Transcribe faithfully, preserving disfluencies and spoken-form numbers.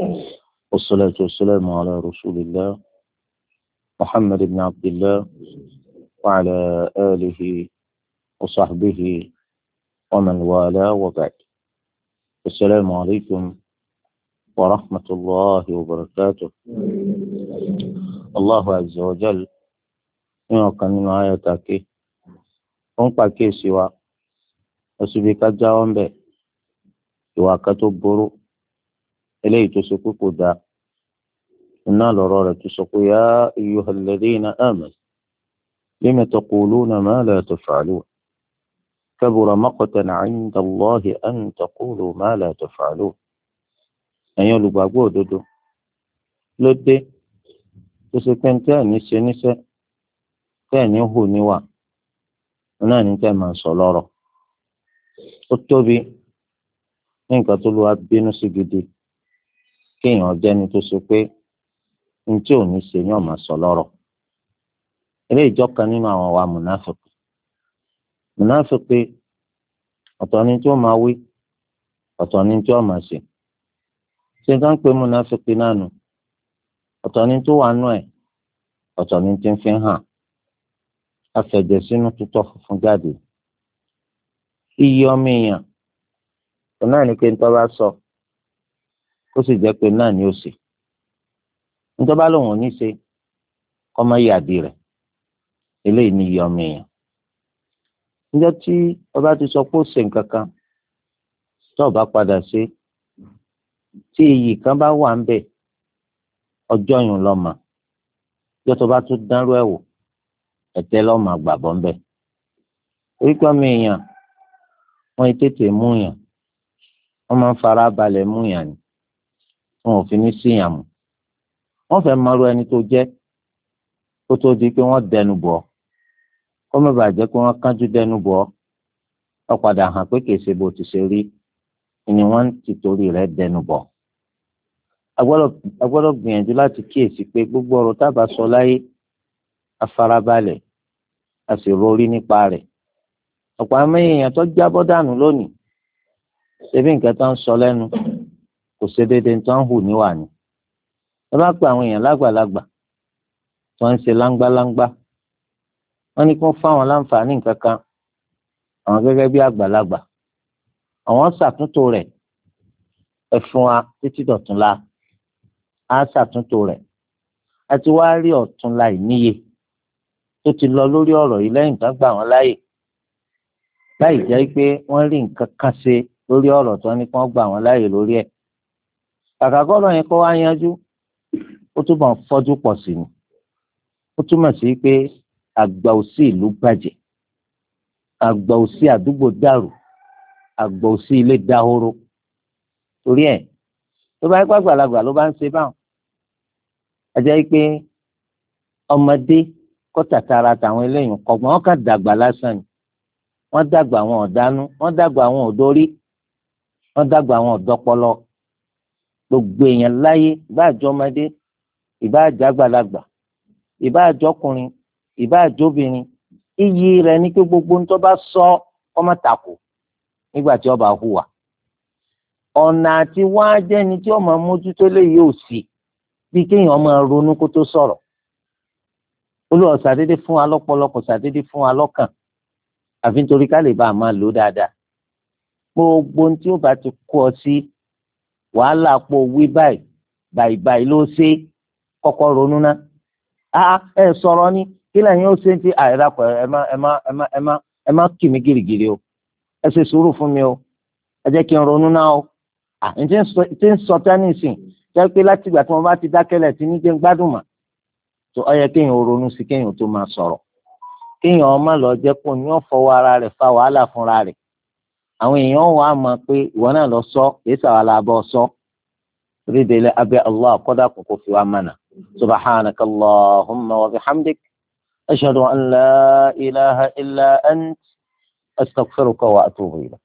والصلاة والسلام على رسول الله محمد بن عبد الله وعلى آله وصحبه ومن والاه وبعد. السلام عليكم ورحمة الله وبركاته. الله عز وجل يوقع من آياتك ونقع كيسوا وسبك الجوان به يوقع برو إليه تسكوك دا إنا لرارة تسكو يا أيها الذين آمنوا لم تقولون ما لا تفعلون كبر مقتا عند الله أن تقولوا ما لا تفعلون. ẹ̀yin olùgbàgbọ́ òdodo ló dé tó ṣe pé tẹ́ ẹ̀ ní ṣe níṣẹ́ tẹ́ ẹ̀ ní hù níwà náà ní tẹ́ ẹ̀ máa sọ lọ́rọ̀. ó tóbi ní nǹkan tó lọ́wọ́ bínú sí gidi kéèyàn jẹ́ni tó ṣe pé ní tí ò ní ṣe yàn máa sọ lọ́rọ̀. eré ìjọkan nínú àwọn wa mùnáfíkì mùnáfíkì ọ̀tọ̀ ni tí ó máa wí ọ̀tọ̀ ni tí ó máa ṣe. ṣé ká ń pè múnáfíkì náà nù ọ̀tọ̀ ni tó wà nù ẹ̀ ọ̀tọ̀ ni tí ń fi hàn afẹ̀jẹ̀ sínú tutọ́ funfun jáde. iye ọmọ èèyàn kò náà ní pé ń tọ́ bá sọ kó sì jẹ́ pé náà ni ó ṣe ń tọ́ bá lòun ò ní ṣe kọ́ mọ́ yàdí rẹ̀ eléyìí ní iye ọmọ èèyàn. níjọ́ tí ọba ti sọ pé ó ṣe nǹkan kan tó bá padà ṣe tí iyì kan bá wà ń bẹ ọjọ́ yìí lọ́mọ yóò tó bá tún dánrú ẹ̀ wò ẹ̀tẹ́ lọ́mọ àgbàbọ̀ ń bẹ. orí pé ọmọ èèyàn wọ́n yìí tètè mú yàn wọ́n máa ń fara balẹ̀ mú yàn ni wọn ò fi ní síyàn mú. wọ́n fẹ́ mọ̀rú ẹni tó jẹ́ kó tó di pé wọ́n dẹnu bọ̀ kó má bàa jẹ́ pé wọ́n kánjú dẹnu bọ̀ ọ padà hàn pé kìí ṣe bó ti ṣe rí ni wọ́n ti torí rẹ̀ dẹnu bọ̀. a gbọ́dọ̀ gbìyànjú láti kíyèsí pé gbogbo ọ̀rọ̀ tábà sọ láyé afárabalẹ̀ a sì rorí nípa rẹ̀. ọ̀pọ̀ àmọ́ èèyàn tó jábọ́ dànù lónìí ṣebí nǹkan tó ń sọ lẹ́nu kò ṣe déédéé tó ń hù níwà ni. ẹ bá pe àwọn èèyàn lágbàlagbà tó ń ṣe láńgbáláńgbá wọ́n ní kí wọ́n fáwọn láǹfààní nǹkan kan àwọn gẹ́gẹ́ bí àgbàlagbà àwọn ṣàtúntò rẹ̀ ẹ fún wa títí dọ̀túnla á ṣàtúntò rẹ̀ àti wá rí ọ̀túnla ìníye tó ti lọ lórí ọ̀rọ̀ yìí lẹ́yìn tó gbà wọ́n láàyè láì jẹ́ pé wọ́n rí nǹkan kan ṣe lórí ọ̀rọ̀ tó ní kí wọ́n gbà wọ́n láàyè lórí ẹ̀. kàkà kọ́rọ̀ yẹn kó wá yanjú ó túbọ̀ ń fọ́jú pọ̀ sí ni. ó túmọ̀ sí pé àgbà òsì ìlú bàjẹ́ àgbà òsì àdúgbò dàrú àgbà òsì ilé dahoro. torí ẹ̀ tó bá ipá gbàlagbà ló bá ń ṣe báwọn a jẹ́ pé ọmọdé kọ́ tàtàrà tàwọn eléyìí kọ̀gbọ́n wọn kàn dàgbà lásán ni wọ́n dàgbà àwọn ọ̀dánú wọ́n dàgbà àwọn òdórí wọ́n dàgbà àwọn ọ̀dọ́pọlọ. gbogbo èèyàn láyé ìbá àjọ ọmọdé ìbá àjọ àgbàlagbà ìbá àjọ ọkùnrin ìbá àjọ obìnrin iyì rẹ̀ ní pé gbogbo ń tó bá sọ ọmọ tàkù nígbà tí ọba hùwà. ọ̀nà àti wá jẹ́ni tí ọmọ mójútó lè yóò sí bí kéèyàn máa ronú kó tó sọ̀rọ̀. Olúwa ṣàdédé fún wa lọ́pọlọ kò ṣàdédé fún wa lọ́kàn àfi nítorí ká lè bá a máa lò dáadáa. gbogbo tí ó bá ti kó ọ sí wàhálà pò wí báyìí báyìí báyìí ló ṣe kọ́kọ́ ronú ná. a ẹ sọ̀rọ̀ ni kí lẹ́yìn ó ṣe ń ti àìrapọ̀ ẹ má ẹ má ẹ má ẹ má ẹ má kì mí gìrìgìrì o ẹ ṣe sùúrù fún mi o ẹ jẹ́ kí n ronú náà o. à ń tí ń sọ tẹ́nìsìn jẹ́ pé láti ìgbà tí wọ́n bá ti dákẹ́lẹ̀ tí ní jẹ́ ń gbádùn mà tó ọ yẹ kéèyàn ronú sí kéèyàn tó máa sọ̀rọ̀ kéèyàn ọmọ lọ jẹ́ kó ní ọ̀fọwọ́ ara rẹ̀ fa wàhálà fúnra rẹ̀. àwọn èèyàn wà á mọ̀ pé ìwọ náà lọ sọ kìí sàwálà bọ́ sọ rí délé abẹ́ allah kọ́dà kókó fi wá mọ̀nà subhanaka allahumma wa bihamdik ashhadu an la ilaha illa ant astaghfiruka wa atubu ilayk.